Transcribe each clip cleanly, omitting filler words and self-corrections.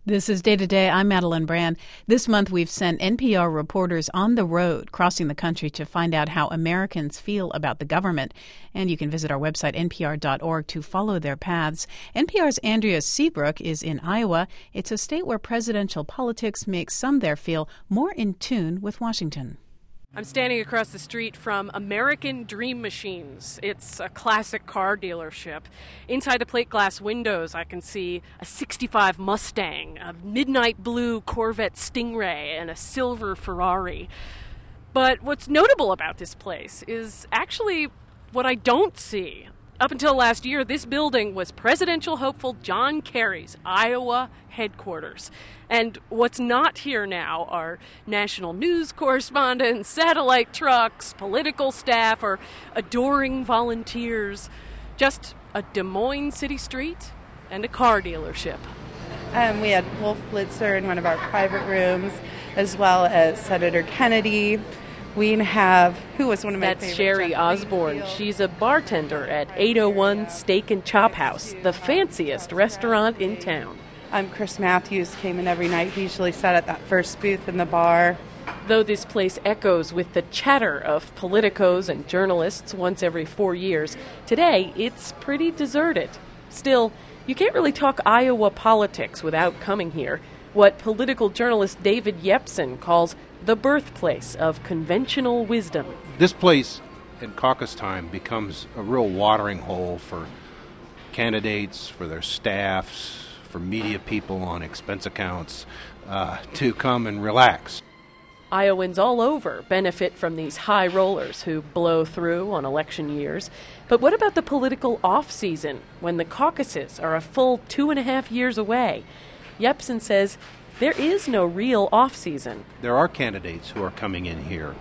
This is Day to Day. I'm Madeline Brand. This month, we've sent NPR reporters on the road, crossing the country to find out how Americans feel about the government. And you can visit our website, npr.org, to follow their paths. NPR's Andrea Seabrook is in Iowa. It's a state where presidential politics makes some there feel more in tune with Washington. I'm standing across the street from American Dream Machines. It's a classic car dealership. Inside the plate glass windows, I can see a 65 Mustang, a midnight blue Corvette Stingray, and a silver Ferrari. But what's notable about this place is actually what I don't see. Up until last year, this building was presidential hopeful John Kerry's Iowa headquarters. And what's not here now are national news correspondents, satellite trucks, political staff, or adoring volunteers. Just a Des Moines city street and a car dealership. We had Wolf Blitzer in one of our private rooms, as well as Senator Kennedy. We have, who was one of my favorites? That's Sherry Osborne. She's a bartender at 801 Steak and Chop House, the fanciest restaurant in town. Chris Matthews came in every night. He usually sat at that first booth in the bar. Though this place echoes with the chatter of politicos and journalists once every 4 years, today it's pretty deserted. Still, you can't really talk Iowa politics without coming here. What political journalist David Yepsen calls the birthplace of conventional wisdom. This place in caucus time becomes a real watering hole for candidates, for their staffs, for media people on expense accounts to come and relax. Iowans all over benefit from these high rollers who blow through on election years. But what about the political off-season, when the caucuses are a full 2.5 years away? Yepsen says there is no real off-season. There are candidates who are coming in here.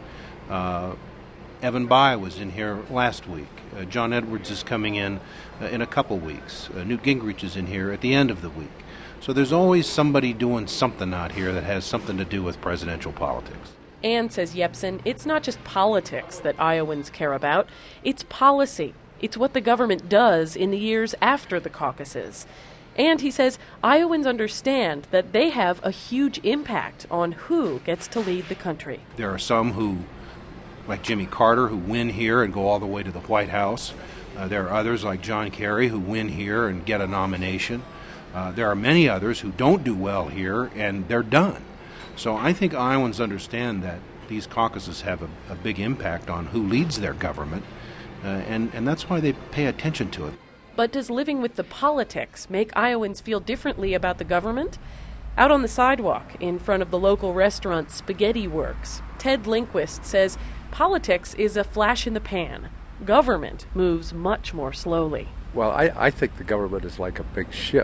Evan Bayh was in here last week. John Edwards is coming in a couple weeks. Newt Gingrich is in here at the end of the week. So there's always somebody doing something out here that has something to do with presidential politics. And, says Yepsen, it's not just politics that Iowans care about. It's policy. It's what the government does in the years after the caucuses. And he says Iowans understand that they have a huge impact on who gets to lead the country. There are some who, like Jimmy Carter, who win here and go all the way to the White House. There are others like John Kerry who win here and get a nomination. There are many others who don't do well here and they're done. So I think Iowans understand that these caucuses have a big impact on who leads their government, and that's why they pay attention to it. But does living with the politics make Iowans feel differently about the government? Out on the sidewalk in front of the local restaurant Spaghetti Works, Ted Lindquist says politics is a flash in the pan. Government moves much more slowly. Well, I think the government is like a big ship.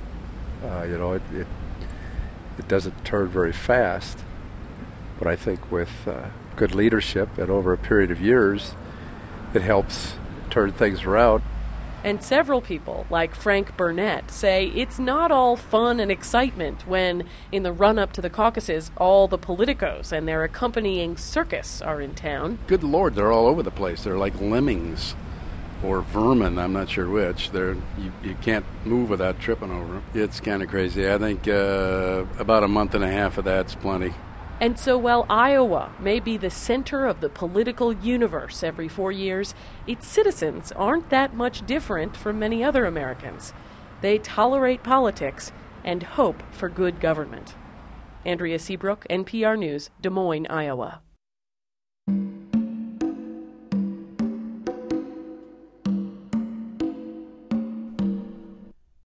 It doesn't turn very fast. But I think with good leadership and over a period of years, it helps turn things around. And several people, like Frank Burnett, say it's not all fun and excitement when, in the run-up to the caucuses, all the politicos and their accompanying circus are in town. Good Lord, they're all over the place. They're like lemmings or vermin, I'm not sure which. You can't move without tripping over them. It's kind of crazy. I think about a month and a half of that's plenty. And so while Iowa may be the center of the political universe every 4 years, its citizens aren't that much different from many other Americans. They tolerate politics and hope for good government. Andrea Seabrook, NPR News, Des Moines, Iowa.